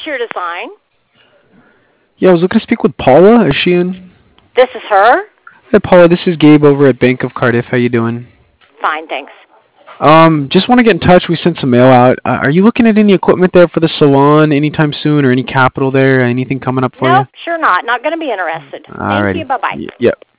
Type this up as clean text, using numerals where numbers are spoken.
Interior Design. Yeah, I was looking to speak with Paula. Is she in? This is her. Hey, Paula, this is Gabe over at Bank of Cardiff. How you doing? Fine, thanks. Just want to get in touch. We sent some mail out. Are you looking at any equipment there for the salon anytime soon, or any capital there? Anything coming up for you? No, sure not. Not going to be interested. Thank you. Alrighty. Bye-bye. Yep.